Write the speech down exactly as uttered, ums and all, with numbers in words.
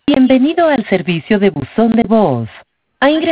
Bienvenido al servicio de buzón de voz. Ha ingresado